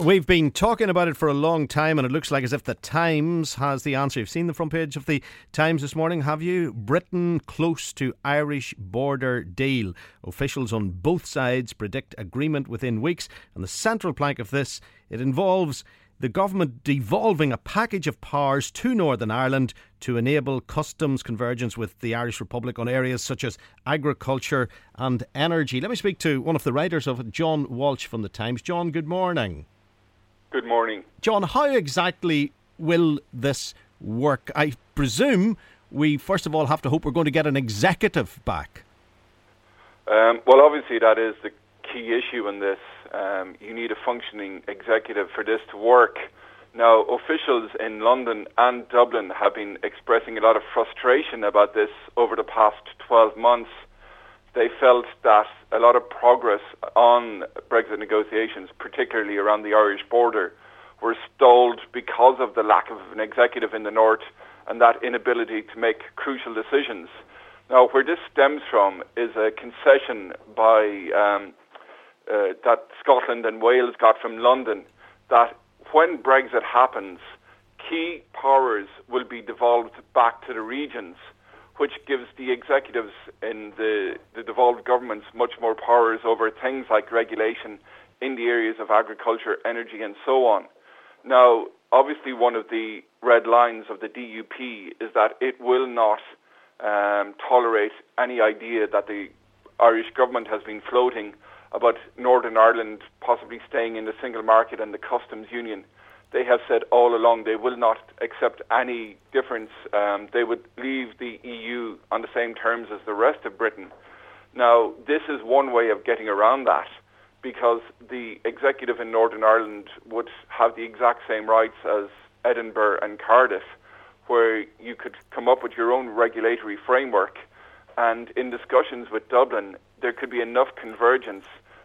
We've been talking about it for a long time, and it looks like as if the Times has the answer. You've seen the front page of the Times this morning, have you? Britain close to Irish border deal. Officials on both sides predict agreement within weeks. And the central plank of this, it involves the government devolving a package of powers to Northern Ireland to enable customs convergence with the Irish Republic on areas such as agriculture and energy. Let me speak to one of the writers of it, John Walsh from the Times. John, good morning. Good morning. John, how exactly will this work? I presume we first of all have to hope we're going to get an executive back. Well, obviously that is the key issue in this. You need a functioning executive for this to work. Now, officials in London and Dublin have been expressing a lot of frustration about this over the past 12 months. They felt that a lot of progress on Brexit negotiations, particularly around the Irish border, were stalled because of the lack of an executive in the north and that inability to make crucial decisions. Now, where this stems from is a concession by that Scotland and Wales got from London, that when Brexit happens, key powers will be devolved back to the regions, which gives the executives in the devolved governments much more powers over things like regulation in the areas of agriculture, energy and so on. Now, obviously one of the red lines of the DUP is that it will not tolerate any idea that the Irish government has been floating about Northern Ireland possibly staying in the single market and the customs union. They have said all along they will not accept any difference. They would leave the EU on the same terms as the rest of Britain. Now, this is one way of getting around that, because the executive in Northern Ireland would have the exact same rights as Edinburgh and Cardiff, where you could come up with your own regulatory framework, and in discussions with Dublin, there could be enough convergence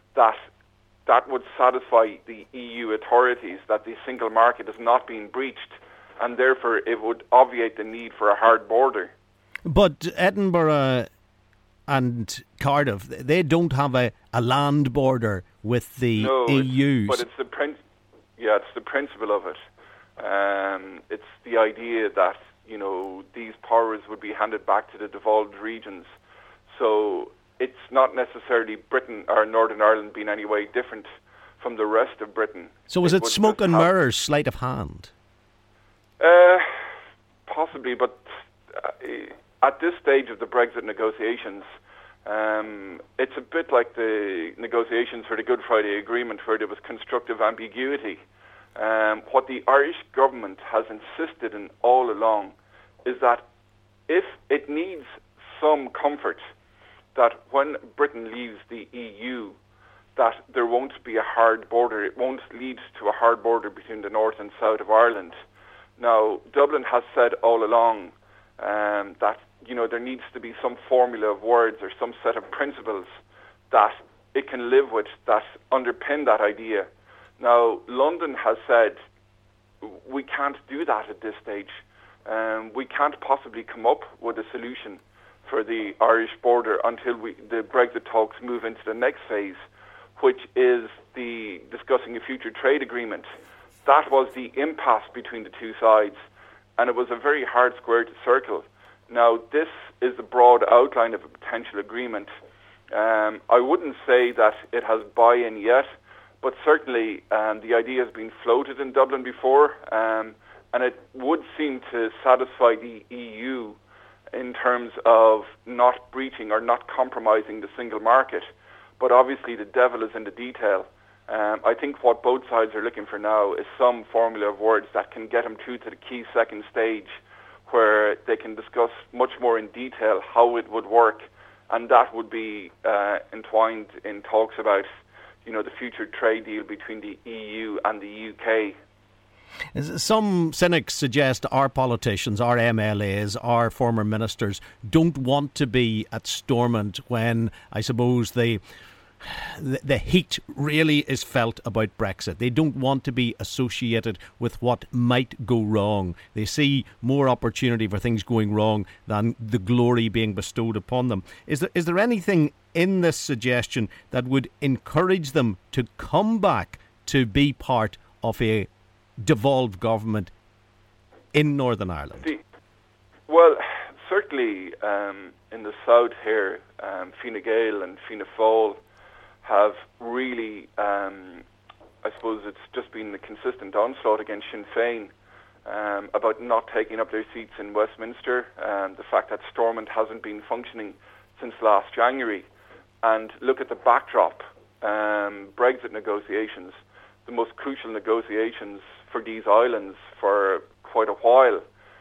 that would satisfy the EU authorities that the single market is not being breached, and therefore it would obviate the need for a hard border. But Edinburgh and Cardiff, they don't have a land border with the EU. But it's the principle of it. It's the idea that, you know, these powers would be handed back to the devolved regions. So it's not necessarily Britain or Northern Ireland being any way different from the rest of Britain. So is it smoke and mirrors, sleight of hand? Possibly, but at this stage of the Brexit negotiations, it's a bit like the negotiations for the Good Friday Agreement, where there was constructive ambiguity. What the Irish government has insisted in all along is that if it needs some comfort that when Britain leaves the EU, that there won't be a hard border. It won't lead to a hard border between the north and south of Ireland. Now, Dublin has said all along that, you know, there needs to be some formula of words or some set of principles that it can live with that underpin that idea. Now, London has said we can't do that at this stage. We can't possibly come up with a solution for the Irish border until the Brexit talks move into the next phase, which is the discussing a future trade agreement. That was the impasse between the two sides, and it was a very hard square to circle. Now, this is the broad outline of a potential agreement. I wouldn't say that it has buy-in yet, but certainly the idea has been floated in Dublin before, and it would seem to satisfy the EU in terms of not breaching or not compromising the single market. But obviously the devil is in the detail. I think what both sides are looking for now is some formula of words that can get them through to the key second stage, where they can discuss much more in detail how it would work, and that would be entwined in talks about, you know, the future trade deal between the EU and the UK. Some cynics suggest our politicians, our MLAs, our former ministers don't want to be at Stormont when, I suppose, the heat really is felt about Brexit. They don't want to be associated with what might go wrong. They see more opportunity for things going wrong than the glory being bestowed upon them. Is there anything in this suggestion that would encourage them to come back to be part of a devolved government in Northern Ireland? Well, certainly in the south here, Fine Gael and Fianna Fáil have really, I suppose it's just been the consistent onslaught against Sinn Féin about not taking up their seats in Westminster, the fact that Stormont hasn't been functioning since last January. And look at the backdrop, Brexit negotiations, the most crucial negotiations for these islands for quite a while.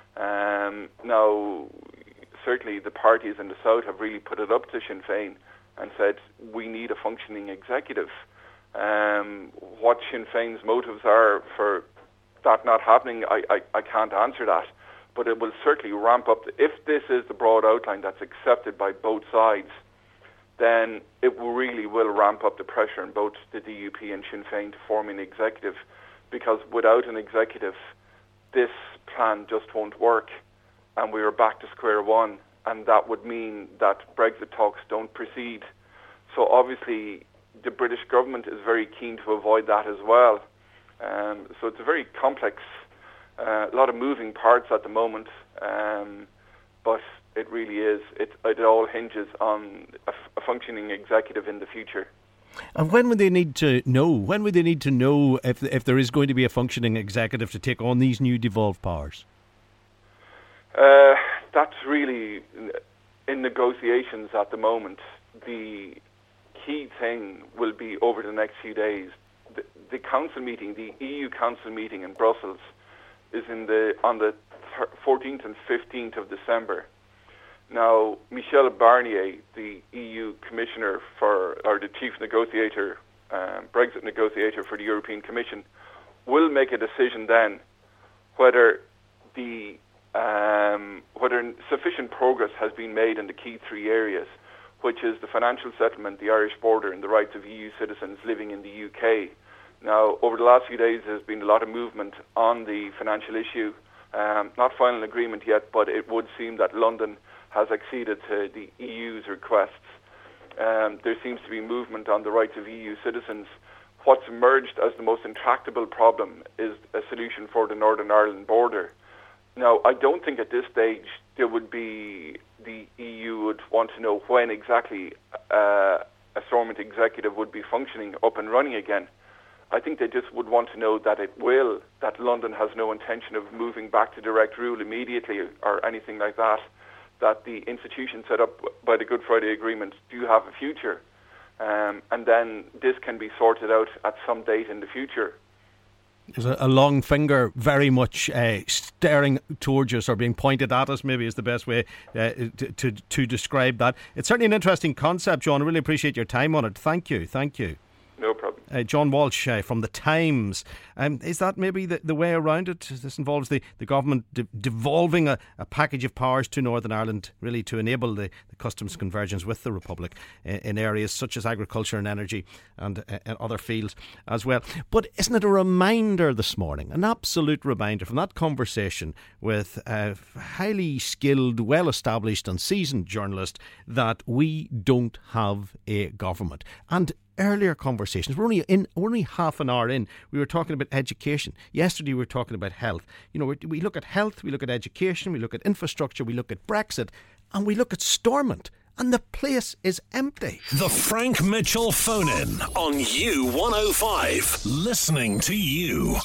Now, certainly the parties in the south have really put it up to Sinn Féin and said, we need a functioning executive. What Sinn Féin's motives are for that not happening, I can't answer that. But it will certainly ramp up. If this is the broad outline that's accepted by both sides, then it really will ramp up the pressure on both the DUP and Sinn Féin to form an executive, because without an executive, this plan just won't work, and we are back to square one, and that would mean that Brexit talks don't proceed. So obviously the British government is very keen to avoid that as well. So it's a very complex, a lot of moving parts at the moment, but it really is. It all hinges on a functioning executive in the future. And when would they need to know? When would they need to know if there is going to be a functioning executive to take on these new devolved powers? That's really in negotiations at the moment. The key thing will be over the next few days. The council meeting, the EU council meeting in Brussels, is on the 14th and 15th of December. Now, Michel Barnier, the EU commissioner or the chief negotiator, Brexit negotiator for the European Commission, will make a decision then whether sufficient progress has been made in the key three areas, which is the financial settlement, the Irish border, and the rights of EU citizens living in the UK. Now, over the last few days, there's been a lot of movement on the financial issue. Not final agreement yet, but it would seem that London has acceded to the EU's requests. There seems to be movement on the rights of EU citizens. What's emerged as the most intractable problem is a solution for the Northern Ireland border. Now, I don't think at this stage the EU would want to know when exactly a Stormont executive would be functioning up and running again. I think they just would want to know that London has no intention of moving back to direct rule immediately or anything like that, that the institutions set up by the Good Friday Agreement do have a future, and then this can be sorted out at some date in the future. There's a long finger very much staring towards us, or being pointed at us, maybe is the best way to describe that. It's certainly an interesting concept, John. I really appreciate your time on it. Thank you. No problem. John Walsh from The Times. Is that maybe the way around it? This involves the government devolving a package of powers to Northern Ireland, really to enable the customs convergence with the Republic in areas such as agriculture and energy and other fields as well. But isn't it a reminder this morning, an absolute reminder from that conversation with a highly skilled, well-established and seasoned journalist, that we don't have a government? And earlier conversations, we're only half an hour in, we were talking about education. Yesterday we were talking about health. You know, we look at health, we look at education, we look at infrastructure, we look at Brexit, and we look at Stormont, and the place is empty. The Frank Mitchell phone-in on U105. Listening to you.